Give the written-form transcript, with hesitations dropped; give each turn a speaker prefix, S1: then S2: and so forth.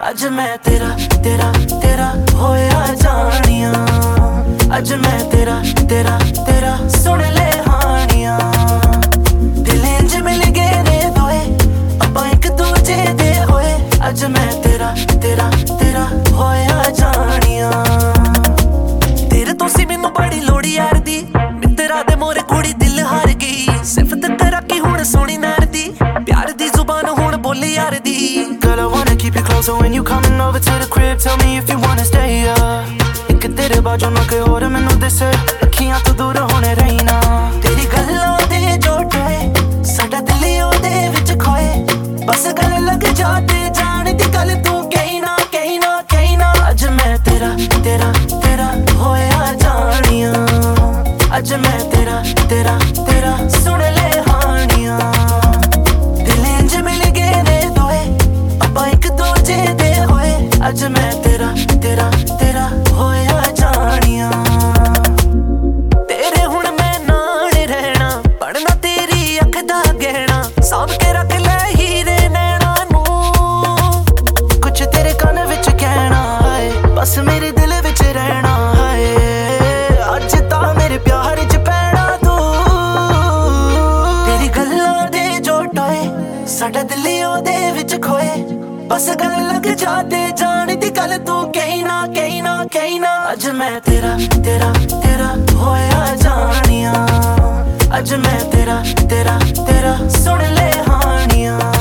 S1: ਅੱਜ ਮੈਂ ਤੇਰਾ ਤੇਰਾ ਤੇਰਾ ਹੋਇਆ ਜਾਣੀਆਂ। ਅੱਜ ਮੈਂ ਤੇਰਾ ਤੇਰਾ ਤੇਰਾ ਸੁਣ ਲੈ ਹਾਣੀਆਂ। ਦਿਲ ਇੰਜ ਮਿਲ ਗਏ ਨੇ ਦੋਏ ਆਪਾਂ ਇੱਕ ਦੂਜੇ ਦੇ ਹੋਏ। ਅੱਜ ਮੈਂ ਤੇਰਾ ਤੇਰਾ ਤੇਰਾ ਹੋਇਆ ਜਾਣੀਆਂ। ਤੇਰੇ ਤੋਂ ਸੀ ਮੈਨੂੰ ਬੜੀ ਲੋੜ ਯਾਰ ਦੀ, ਮਿੱਤਰਾਂ ਦੇ ਮੋਰੇ ਕੁੜੀ ਦਿਲ ਹਾਰ ਗਈ। ਸਿਫਤ ਕਰਾਂ ਕਿ ਹੁਣ ਸੋਹਣੀ ਨੈਣ ਦੀ, ਪਿਆਰ ਦੀ ਜ਼ੁਬਾਨ ਹੁਣ ਬੋਲੀ ਯਾਰ ਦੀ।
S2: Girl, I wanna keep it closer when you coming over to the crib. Tell me if you wanna stay up। ਇੱਕ ਤੇਰੇ ਬਾਝੋਂ ਨਾ ਕੋਈ ਹੋਰ ਮੈਨੂੰ ਦਿਸੇ, ਅੱਖੀਆਂ ਤੋਂ ਦੂਰ ਹੋਣੇ ਰਹਿਣਾ।
S1: ਤੇਰੀ ਗੱਲਾਂ ਦੇ ਜੋ ਟੋਏ ਸਾਡਾ ਦਿਲ ਉਹਦੇ ਵਿੱਚ ਖੋਏ। ਬਸ ਗੱਲ ਲੱਗ ਜਾ ਤੇ ਜਾਣ ਦੀ ਗੱਲ ਤੂੰ ਕਹਿਣਾ ਕਹਿਣਾ ਕਹਿਣਾ। ਅੱਜ ਮੈਂ ਤੇਰਾ ਤੇਰਾ ਤੇਰਾ ਹੋਇਆ ਜਾਣੀਆਂ। ਅੱਜ ਮੈਂ ਤੇਰਾ ਤੇਰਾ ਤੇਰਾ ਸੁਣ ਲੈ ਹਾਣੀਆਂ। ਦਿਲ ਇੰਜ ਮਿਲ ਗਏ ਨੇ ਦੋਏ ਆਪਾਂ ਇੱਕ ਦੂਜੇ ਦੇ ਹੋਏ। ਅੱਜ ਮੈਂ ਤੇਰਾ ਤੇਰਾ ਤੇਰਾ ਹੋਇਆ ਜਾਣੀਆਂ। ਤੇਰੇ ਹੁਣ ਮੈਂ ਨਾਲ ਰਹਿਣਾ, ਪੜਨਾ ਤੇਰੀ ਅੱਖ ਦਾ ਗਹਿਣਾ। ਸਾਂਭ ਕੇ ਰੱਖ ਲੈ ਹੀਰੇ ਨੈਣਾ ਨੂੰ,
S2: ਕੁਛ ਤੇਰੇ ਕੰਨ ਵਿੱਚ ਕਹਿਣਾ ਹੈ, ਬਸ ਮੇਰੇ ਦਿਲ ਵਿੱਚ ਰਹਿਣਾ ਹੈ। ਅੱਜ ਤਾਂ ਮੇਰੇ ਪਿਆਰ 'ਚ ਪੈਣਾ ਤੂੰ।
S1: ਤੇਰੀ ਗੱਲਾਂ ਦੇ ਜੋ ਟੋਏ ਸਾਡਾ ਦਿਲ ਉਹਦੇ ਵਿੱਚ ਖੋਏ। ਬਸ ਗੱਲ ਲੱਗ ਜਾ ਤੇ ਜਾਣ ਦੀ ਗੱਲ ਤੂੰ ਕਹਿਣਾ ਕਹਿਣਾ ਕਹਿਣਾ। ਅੱਜ ਮੈਂ ਤੇਰਾ ਤੇਰਾ ਤੇਰਾ ਹੋਇਆ ਜਾਣੀਆਂ। ਅੱਜ ਮੈਂ ਤੇਰਾ ਤੇਰਾ ਤੇਰਾ ਸੁਣ ਲੈ ਹਾਣੀਆਂ।